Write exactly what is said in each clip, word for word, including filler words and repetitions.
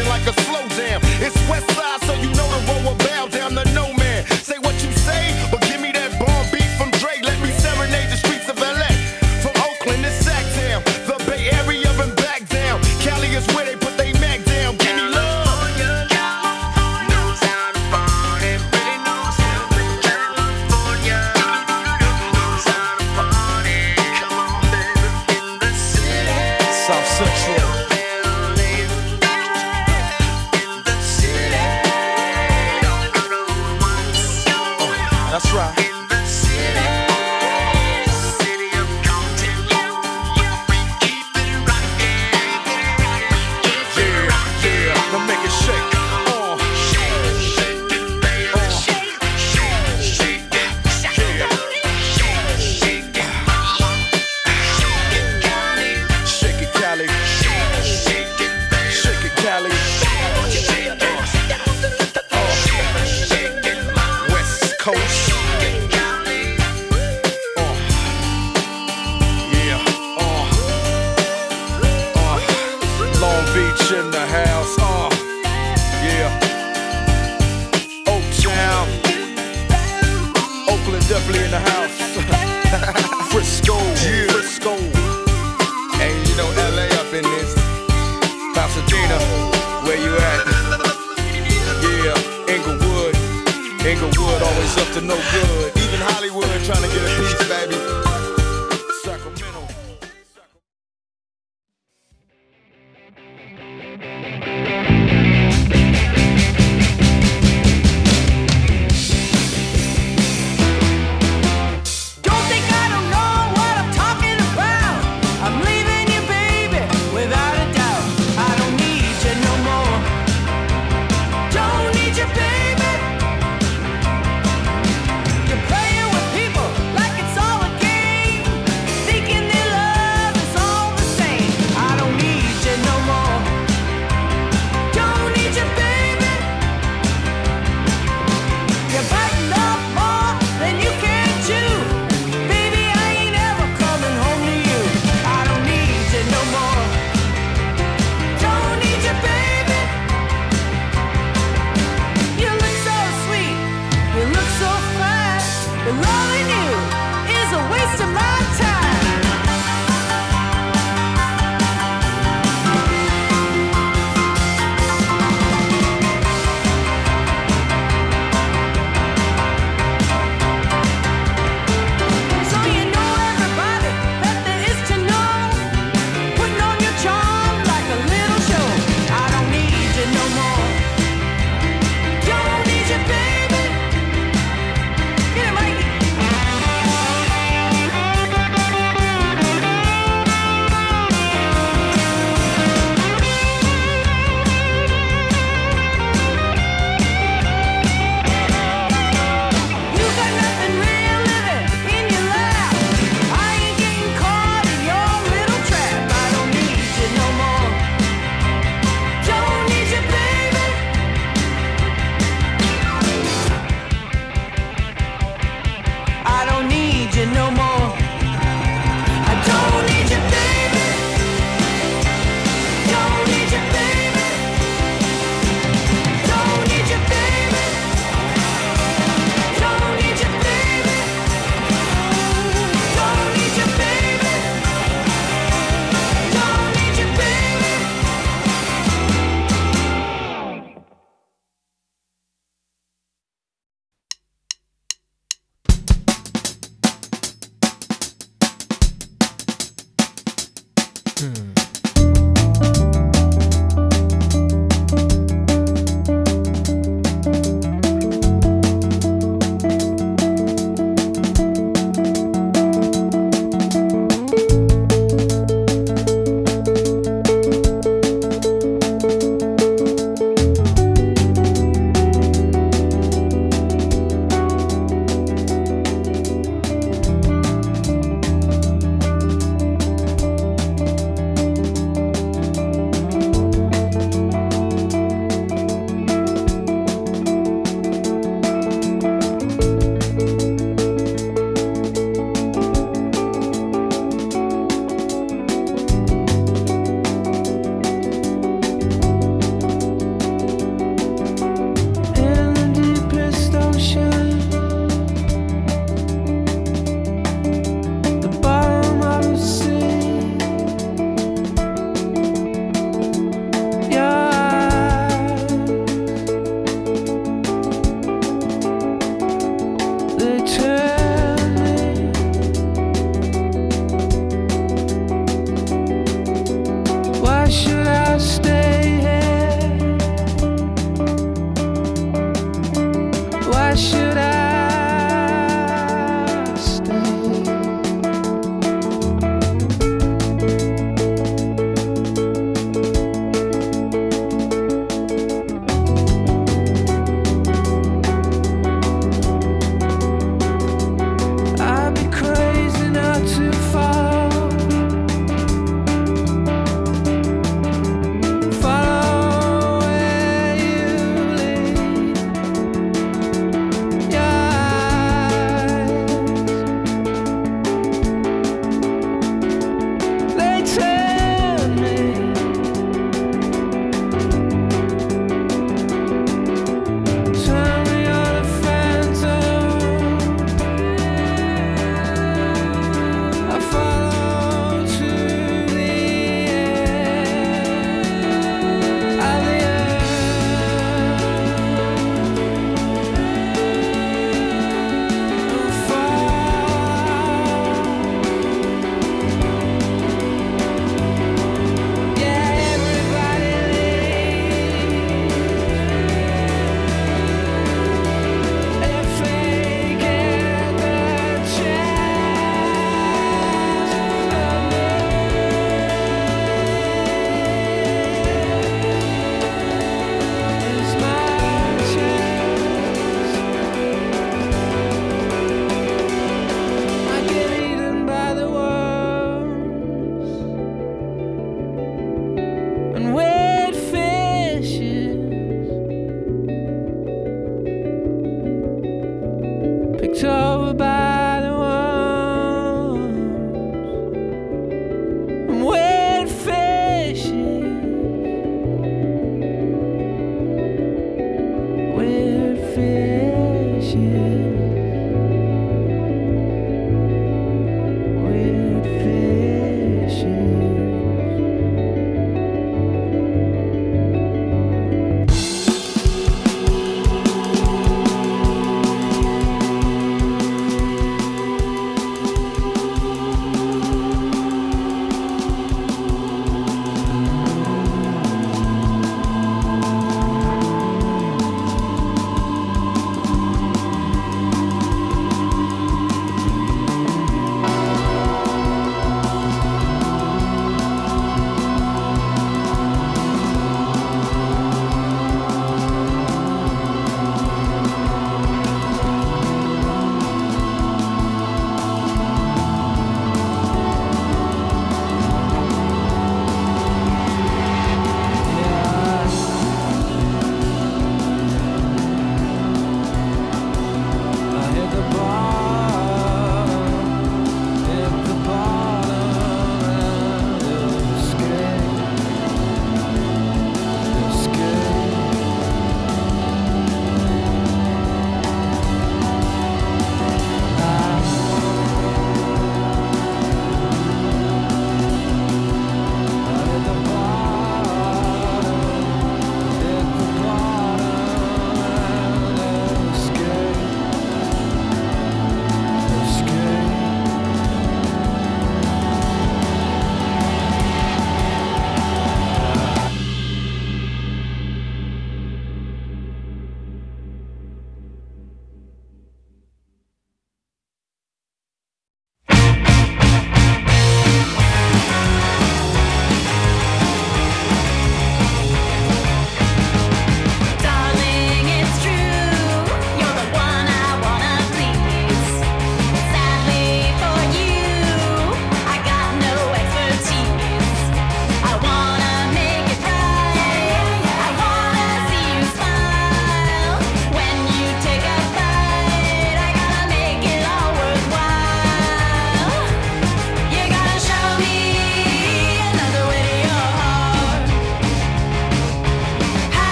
explosion like a slow jam. It's West Side, so you know the road will bow down to no man. Say what you say, but give me that bomb beat from Dre. Let me serenade the streets of L A. From Oakland to Sacktown, the Bay Area and back down. Cali is where they put they Mac down. Give me love. South Central. That's right. In the house, uh, yeah. Oaktown, Oakland definitely in the house. Frisco, yeah. Frisco, and you know L A up in this. Pasadena, where you at? Yeah, Inglewood, Inglewood always up to no good. Even Hollywood trying to get a piece, baby. Sacramento.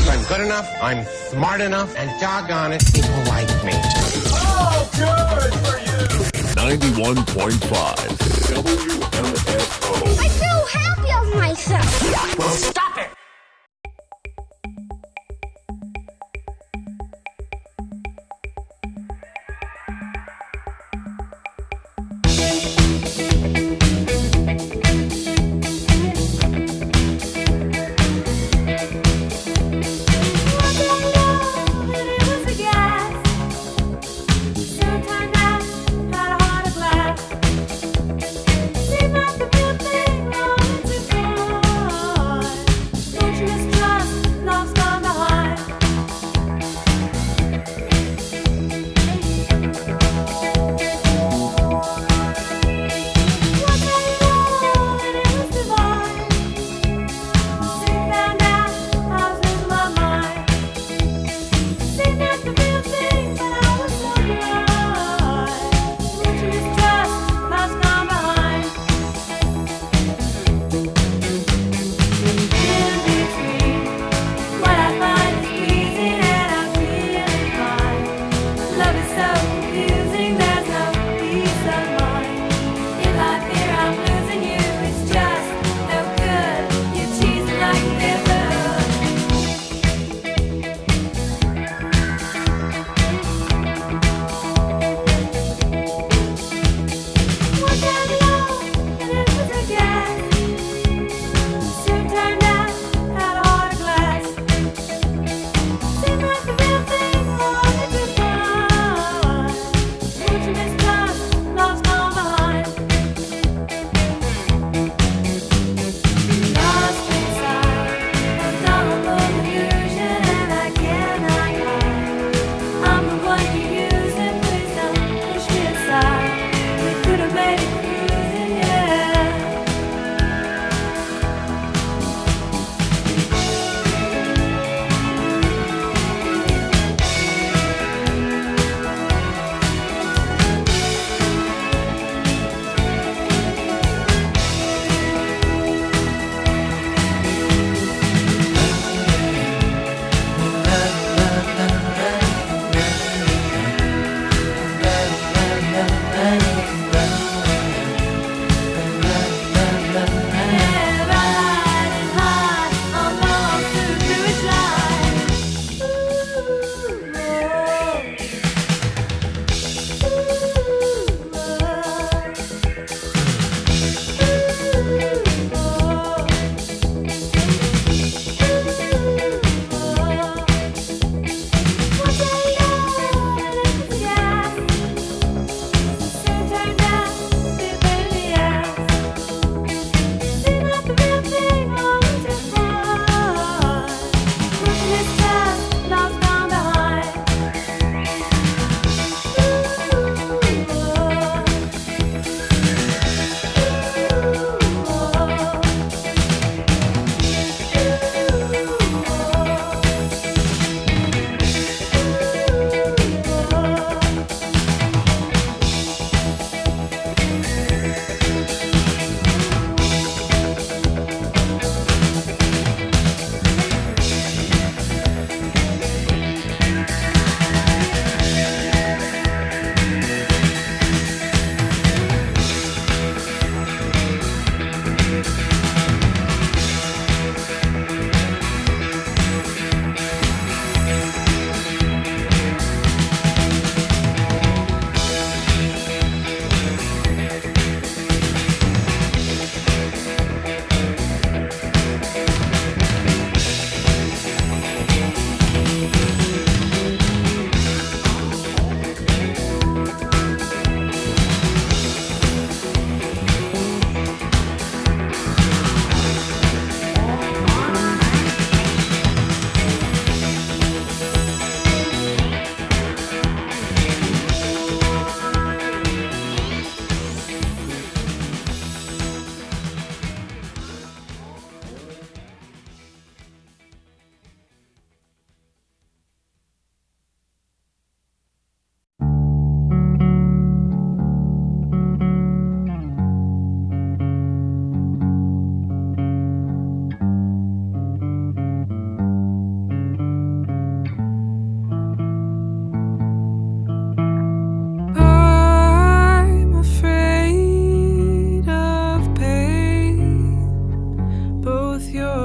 I'm good enough, I'm smart enough, and doggone it, people like me. Oh, good for you. ninety-one point five W M F O. I feel happy of myself. Well, stop it! Seemed like a good thing long to go.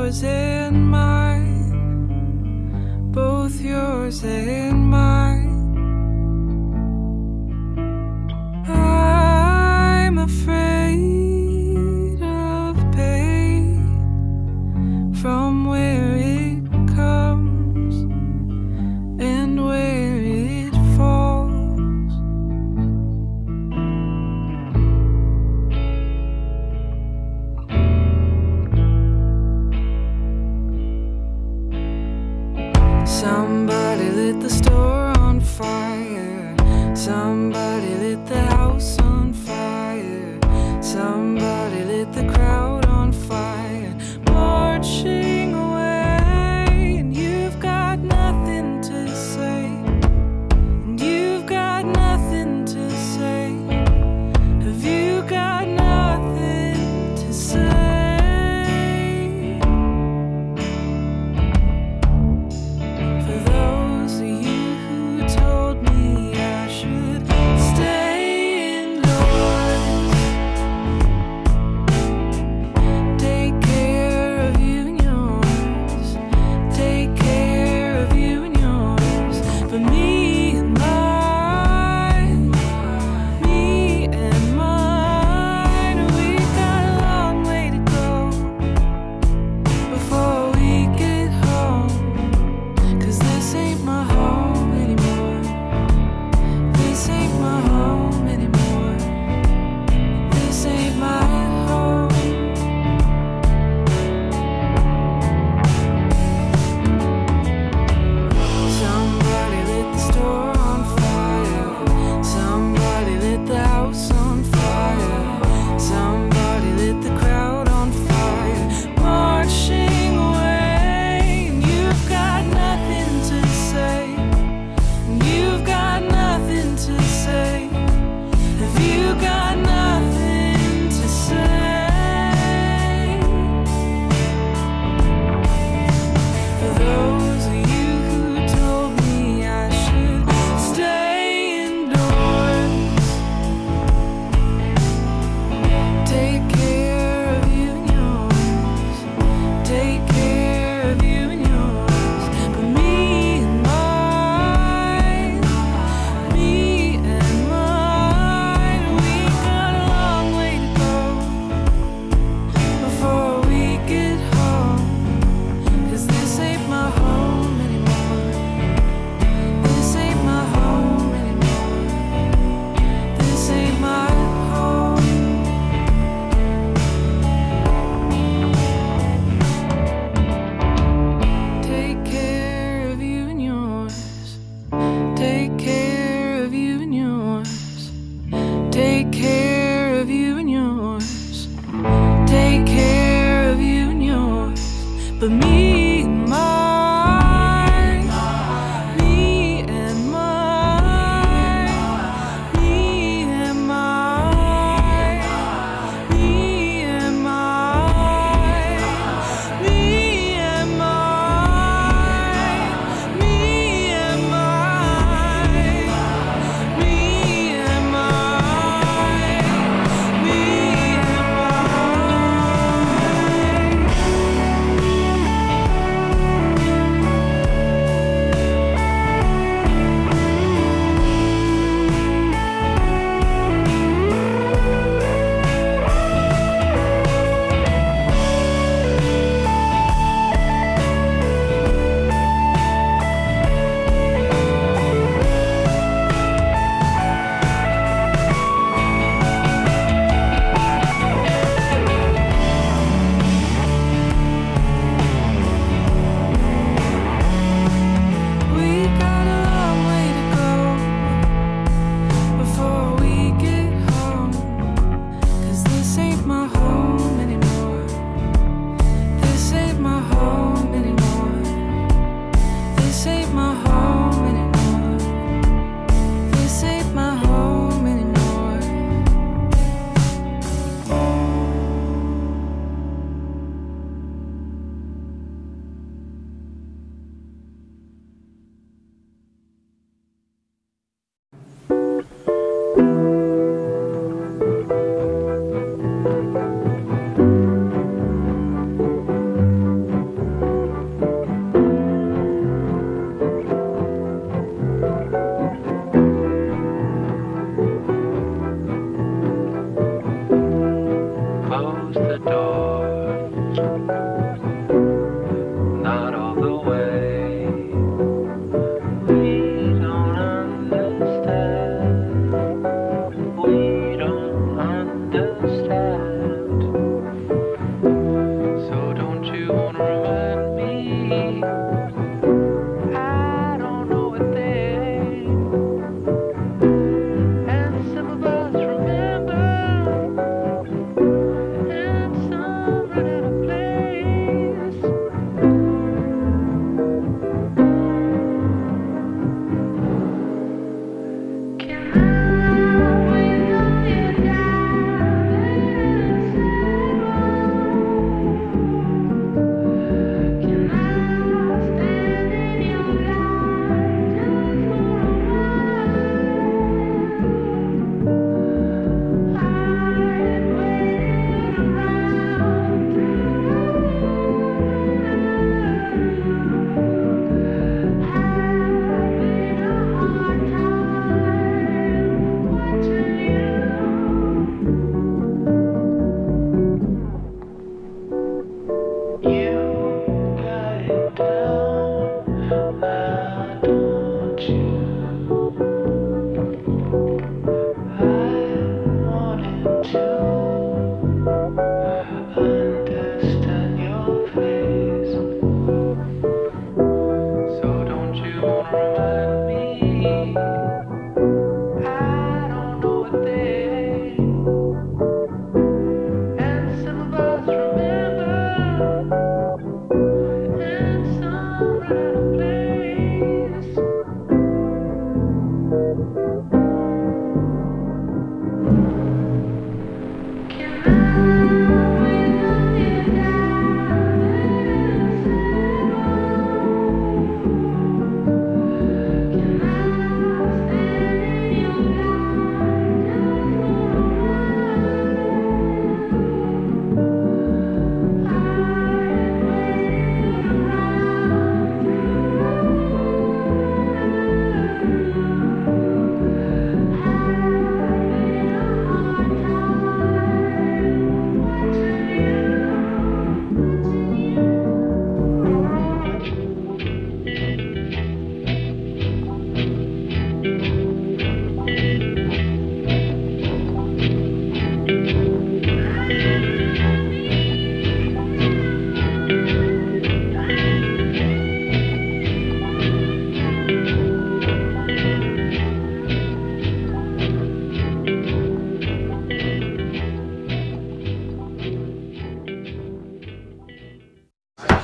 yours and mine, both yours and mine. I'm afraid of pain, from where it comes and where it falls. Somebody lit the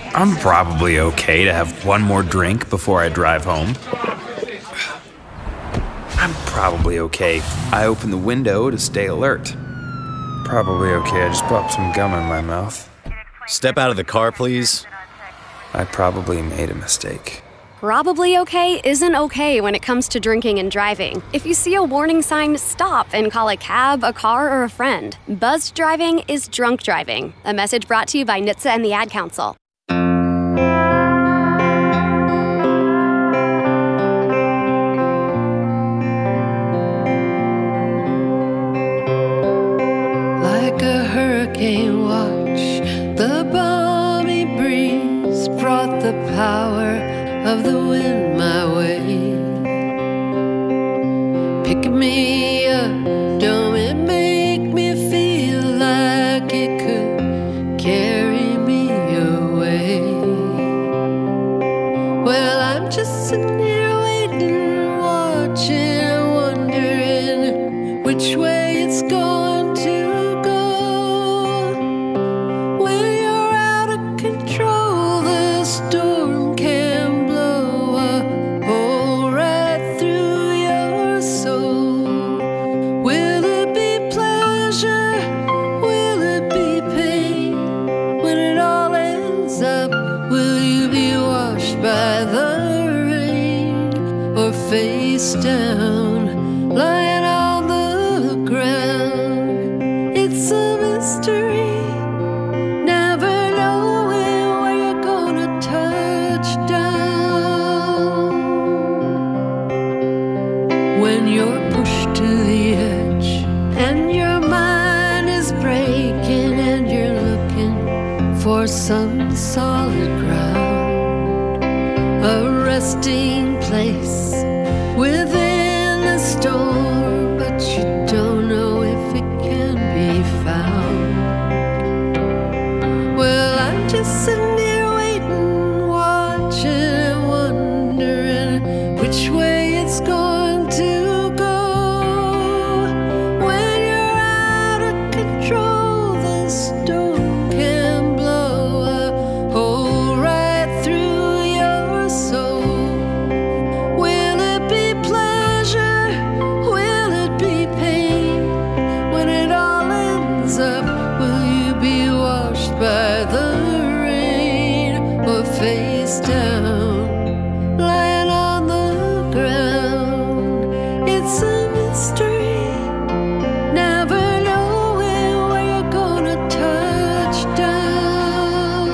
I'm probably okay to have one more drink before I drive home. I'm probably okay. I open the window to stay alert. Probably okay. I just popped some gum in my mouth. Step out of the car, please. I probably made a mistake. Probably okay isn't okay when it comes to drinking and driving. If you see a warning sign, stop and call a cab, a car, or a friend. Buzzed driving is drunk driving. A message brought to you by N H T S A and the Ad Council. Like a hurricane watch, the balmy breeze brought the power of the wind my way. Pick me up, don't it make me feel like it could carry me away? Well, I'm just sitting here waiting, watching, wondering which way it's going to go. When you're out of control, the storm can blow a hole right through your soul. Will it be pleasure? Will it be pain? When it all ends up, will you be washed by the rain or face down, lying on the ground? It's a mystery, never knowing where you're gonna touch down. When you're pushed to the edge and your mind is breaking and you're looking for some solid ground, a resting place within the storm, but you don't know if it can be found. Well, I'm just sitting here waiting, watching and wondering which way it's going to go. When you're out of control, the storm can blow a hole right through your soul. Will it be pleasure? Will it be pain? When it all ends up, will you be washed by the rain or face down, lying on the ground? It's a mystery, never knowing where you're gonna touch down.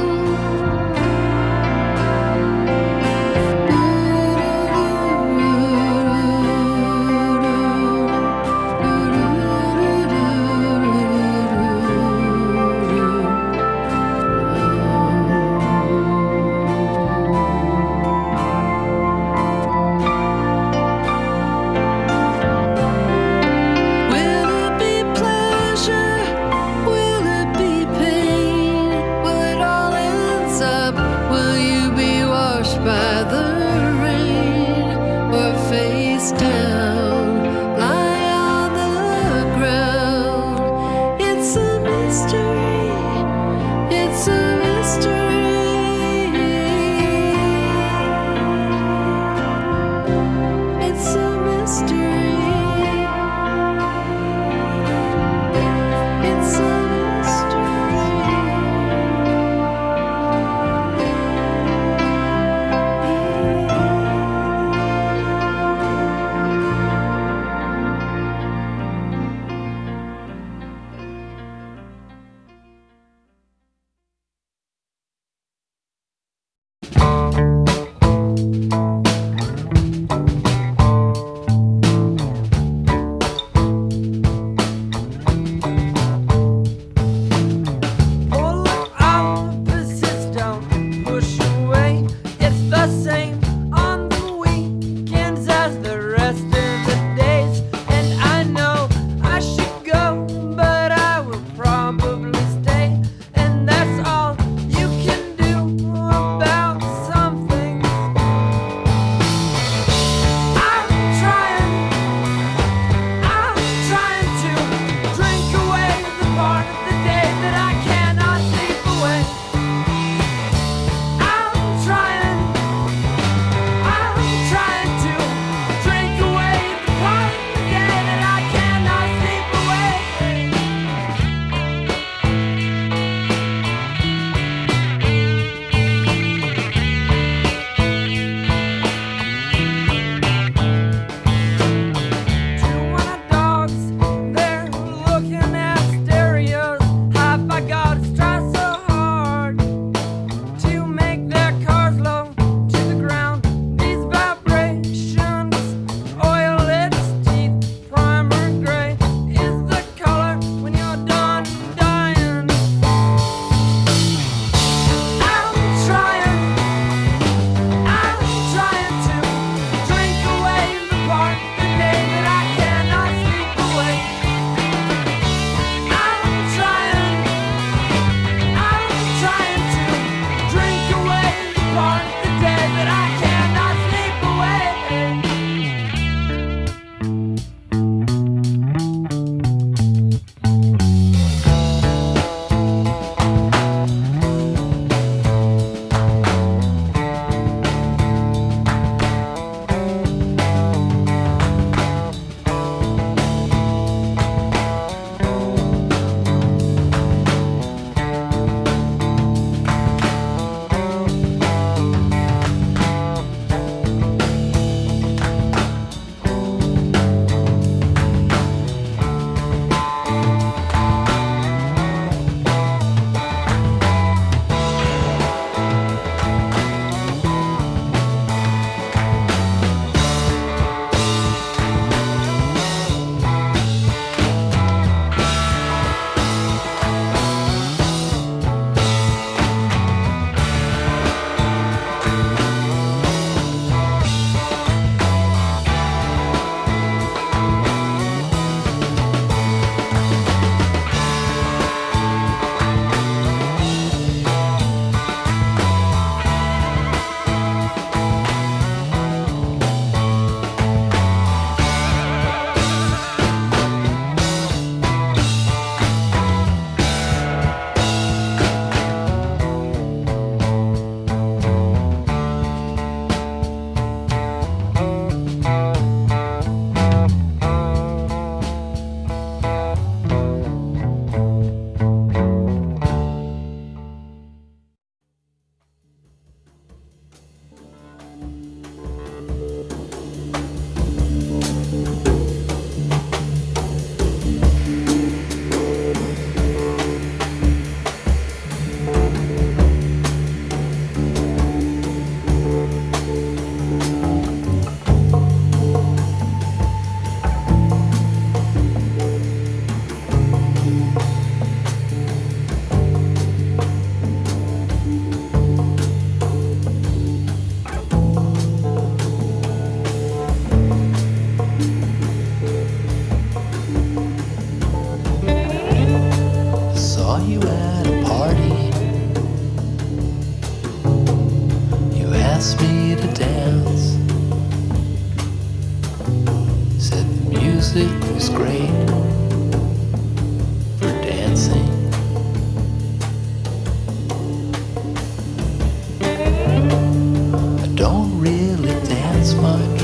asked me to dance. Said the music was great for dancing. I don't really dance much,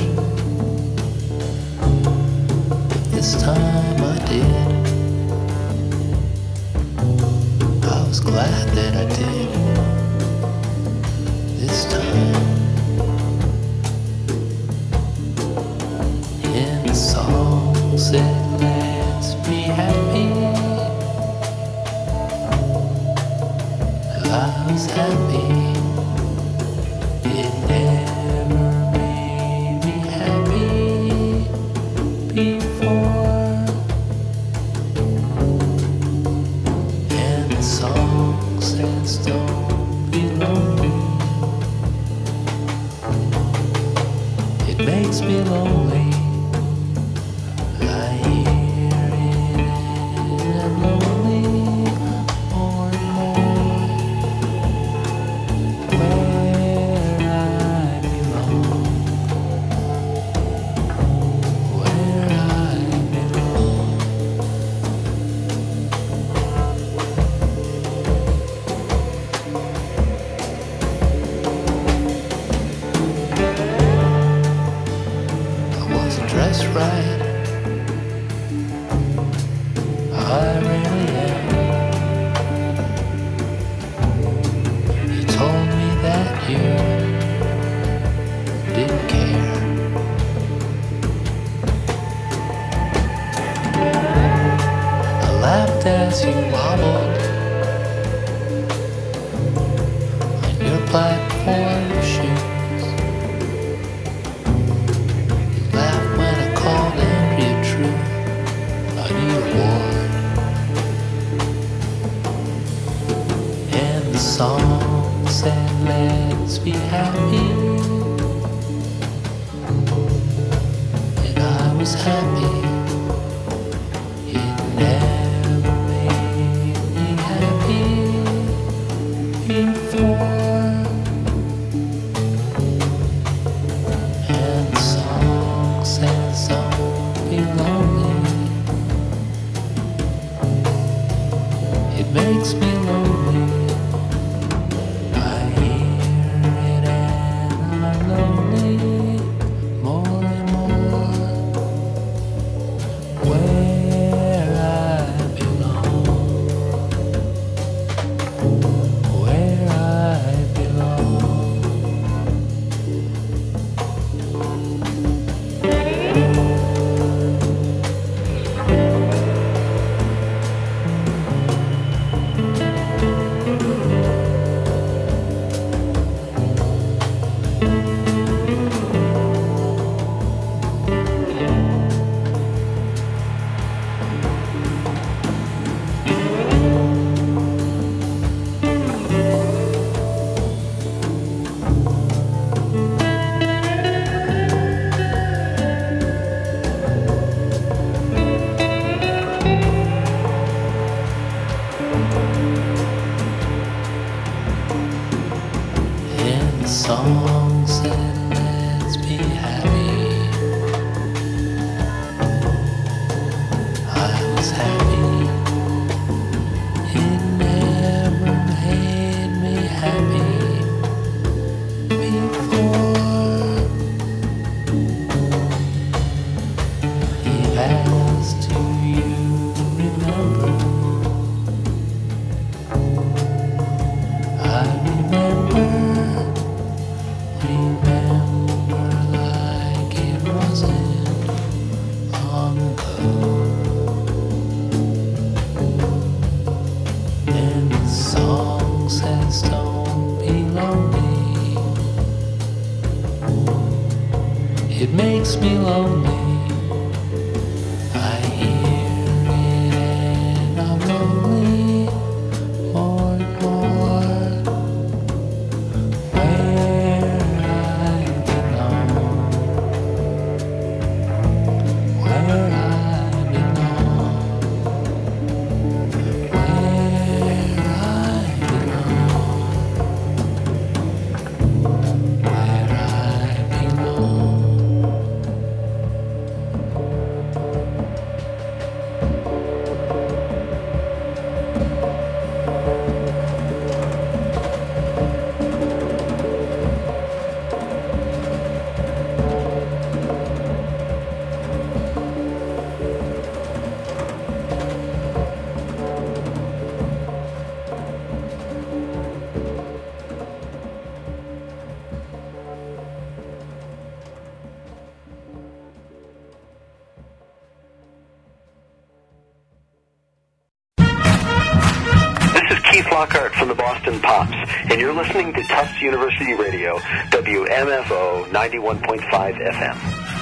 but this time I did. I was glad that I did. This time, in the song said, let's be happy. I was happy. It never made me happy before. And the song says, don't be lonely. It makes me lonely. I hear it and I'm lonely more and more. Where I belong, where I belong. I wasn't dressed right. I really am. You told me that you didn't care. I laughed as you wobbled on your platform shoes. You laughed when I called Andrea True on your ward. And the song said, let's be happy. And I was happy. It never made me happy before. And the song says, don't be lonely. It makes me lonely. I hear it and I'm lonely more and more. Where I belong, where I belong. And the song said, let's be happy. I was happy. It never made me happy before. He asked, do you remember? I remember, remember like it wasn't long ago. And the song says, don't be lonely. It makes me lonely. I hear it and I'm lonely more and more. Where I belong, where I belong, where I belong, where Lockhart from the Boston Pops, and you're listening to Tufts University Radio, W M F O ninety-one point five F M.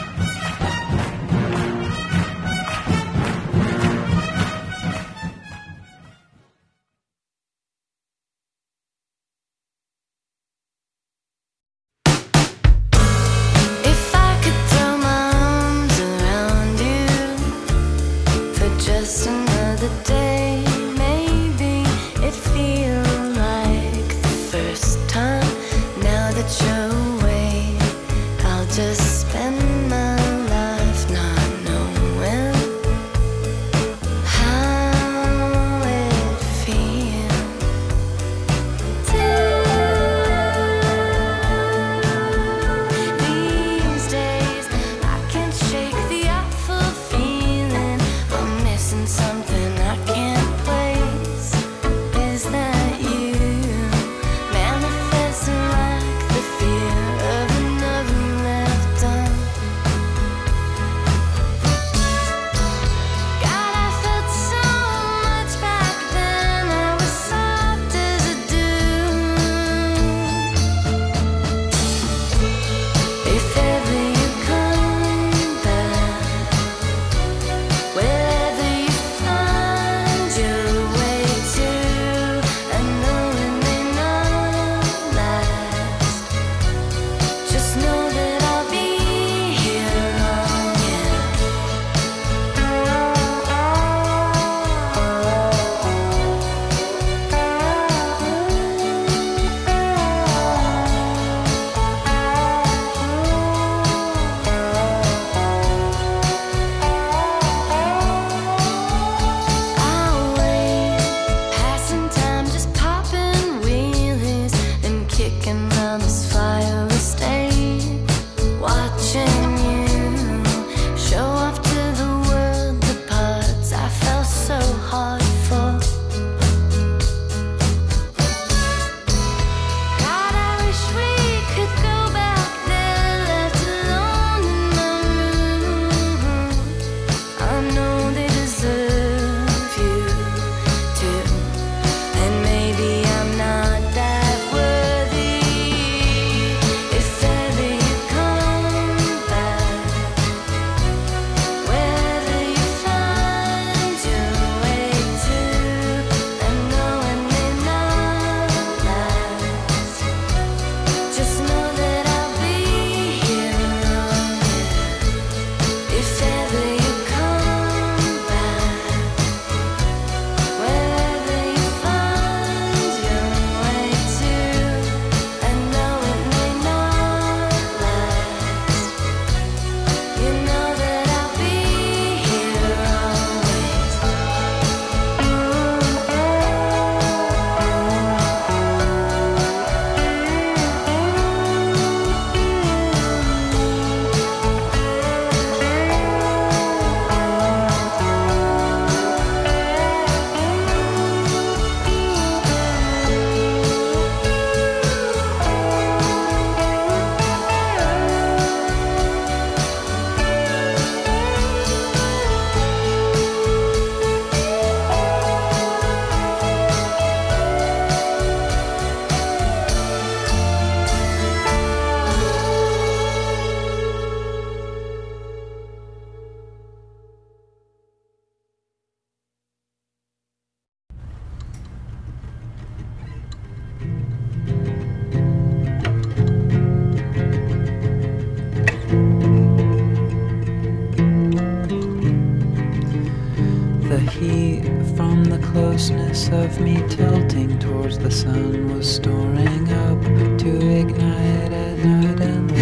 closeness of me tilting towards the sun was storing up to ignite at night and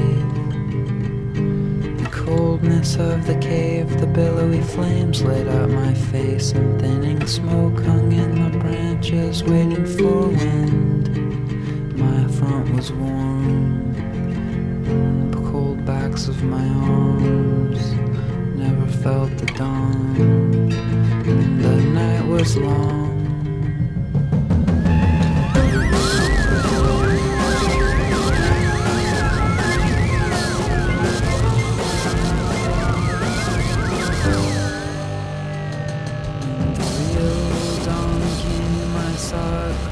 light. The coldness of the cave, the billowy flames lit up my face, and thinning smoke hung in the branches waiting for wind. My front was warm, the cold backs of my arms never felt the dawn, and the night was long. And the real dawn came, I saw it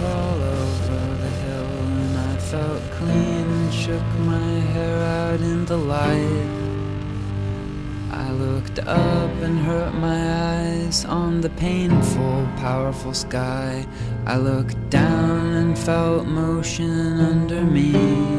felt clean and shook my hair out in the light. I looked up and hurt my eyes on the painful, powerful sky. I looked down and felt motion under me.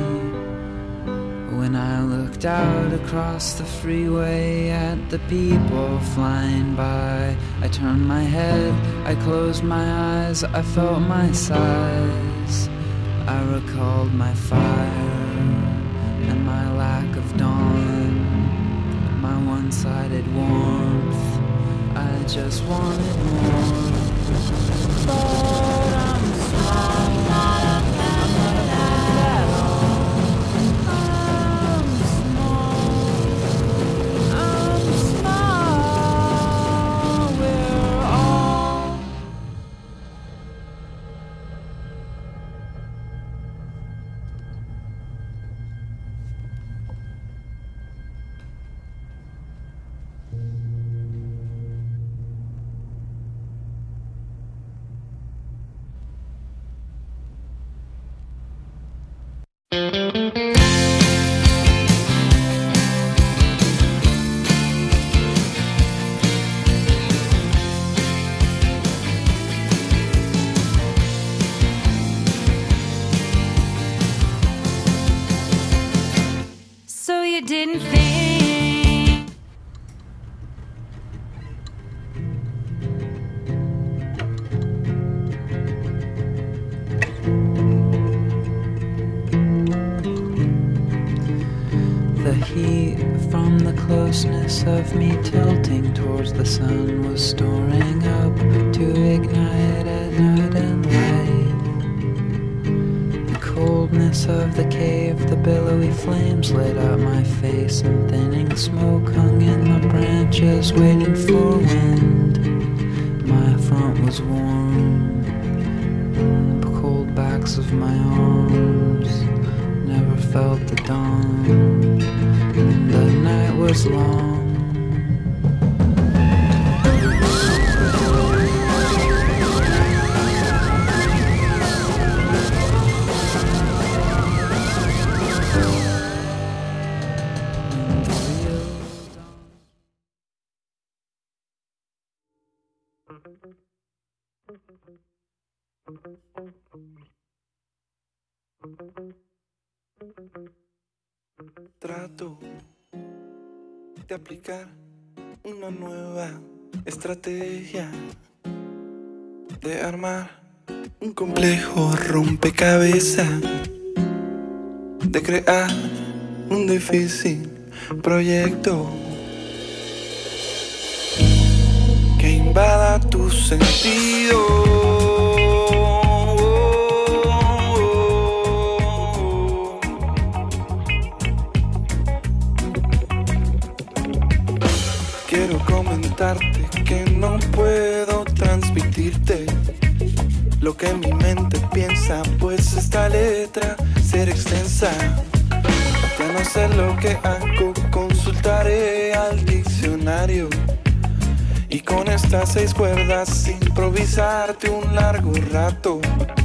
When I looked out across the freeway at the people flying by, I turned my head, I closed my eyes, I felt my size. I recalled my fire and my lack of dawn, my one-sided warmth. I just wanted more. But I'm small. So you didn't think the heat from the closeness of me tilting towards the sun was storing up to ignite at night and light. The coldness of the cave, the billowy flames lit up my face, and thinning smoke hung in the branches waiting for wind. My front was warm, the cold backs of my arms never felt the dawn, and the night was long. Trato de aplicar una nueva estrategia, de armar un complejo rompecabezas, de crear un difícil proyecto que invada tu sentido. Quiero comentarte que no puedo transmitirte lo que mi mente piensa, pues esta letra será extensa. Ya no sé lo que hago, consultaré al diccionario y con estas seis cuerdas improvisarte un largo rato.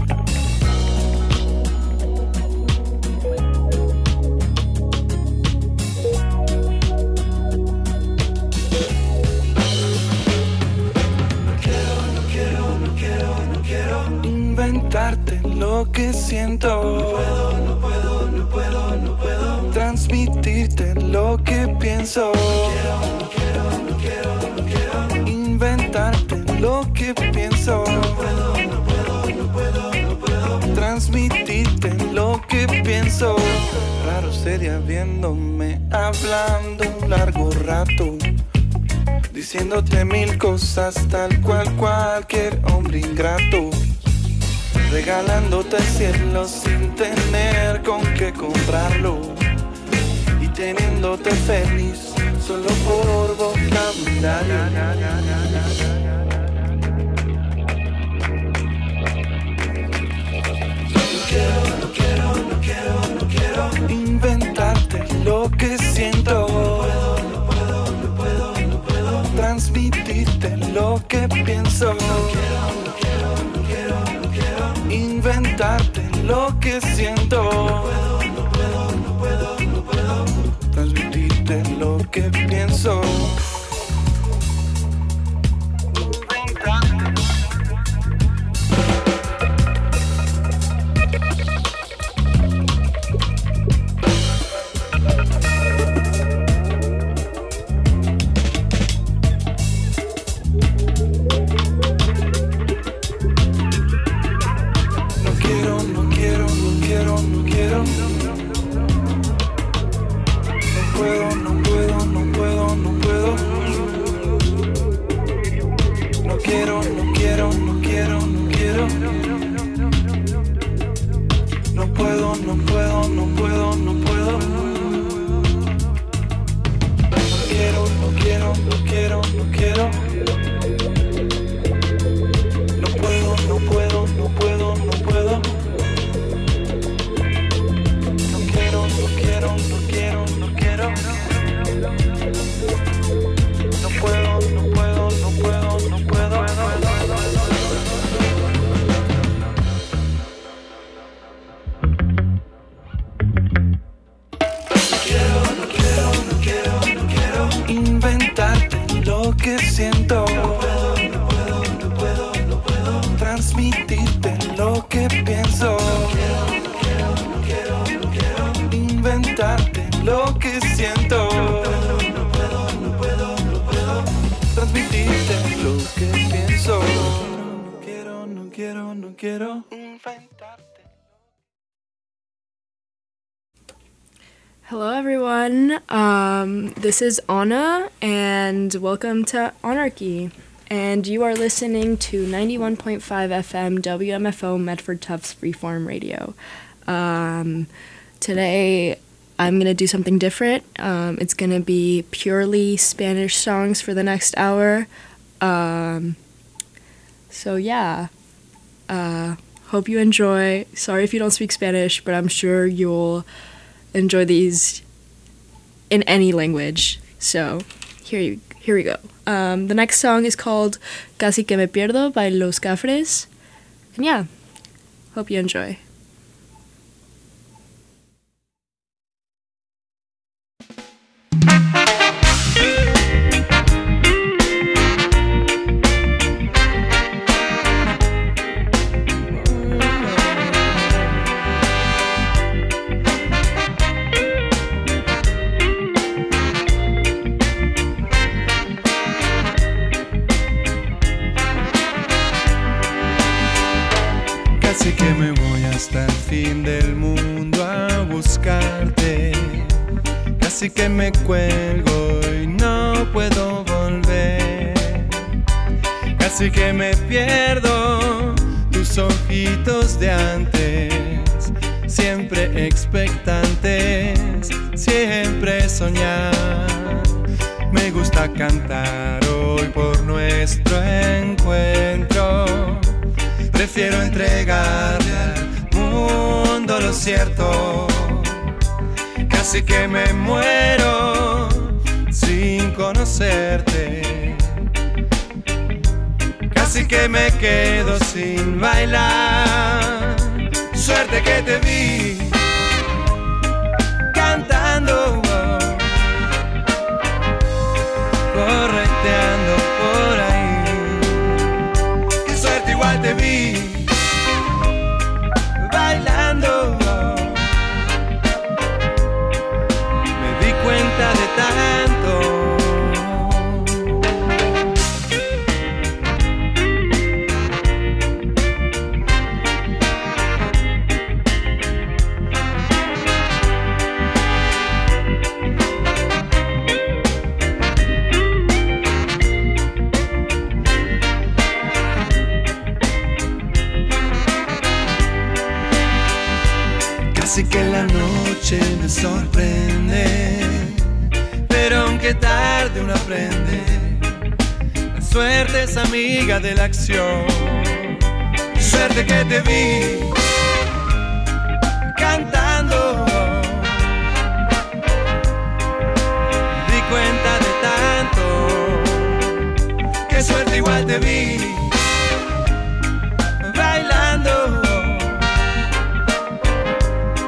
Inventarte lo que siento. No puedo, no puedo, no puedo, no puedo. Transmitirte lo que pienso. No quiero, no quiero, no quiero, no quiero. Inventarte lo que pienso. No puedo, no puedo, no puedo, no puedo. Transmitirte lo que pienso. Raro sería viéndome hablando un largo rato, diciéndote mil cosas tal cual cualquier hombre ingrato, regalándote el cielo sin tener con qué comprarlo y teniéndote feliz solo por vocabulario. No quiero, no quiero, no quiero, no quiero inventarte lo que siento. No puedo, no puedo, no puedo, no puedo transmitirte lo que pienso. No quiero, no quiero, no quiero, no quiero inventarte lo que siento. quiero, no quiero. No puedo, no puedo, no puedo, no puedo. No quiero, no quiero, no quiero, no quiero. No puedo, no puedo, no puedo, no puedo. No quiero, no quiero, no quiero, no quiero. No puedo, no puedo, no puedo, no puedo. No quiero, no quiero, no quiero, no quiero. No puedo, no puedo, no puedo, no puedo. Que siento, no puedo, no puedo, no puedo, no puedo transmitirte lo que pienso. No quiero, no quiero, no quiero, no quiero inventarte lo que siento. No puedo, no puedo, no puedo transmitirte lo que pienso. No quiero, no quiero, no quiero inventarte. Hello everyone, um, this is Anna, and welcome to Anarchy, and you are listening to ninety-one point five F M W M F O Medford Tufts Freeform Radio. Um, today I'm going to do something different. Um, it's going to be purely Spanish songs for the next hour. Um, so yeah, uh, hope you enjoy. Sorry if you don't speak Spanish, but I'm sure you'll enjoy these in any language. So here you here we go. Um, the next song is called Casi que me pierdo by Los Cafres. And yeah, hope you enjoy. Casi que me voy hasta el fin del mundo a buscarte. Casi que me cuelgo y no puedo volver. Casi que me pierdo tus ojitos de antes, siempre expectantes, siempre soñar. Me gusta cantar hoy por nuestro encuentro. Prefiero entregarle al mundo lo cierto. Casi que me muero sin conocerte. Casi que me quedo sin bailar. Suerte que te vi cantando, correteando por ahí. Qué suerte, igual te vi bailando. Me di cuenta de tanto. Casi que la noche me sorprende, pero aunque tarde uno aprende. La suerte es amiga de la acción. Suerte que te vi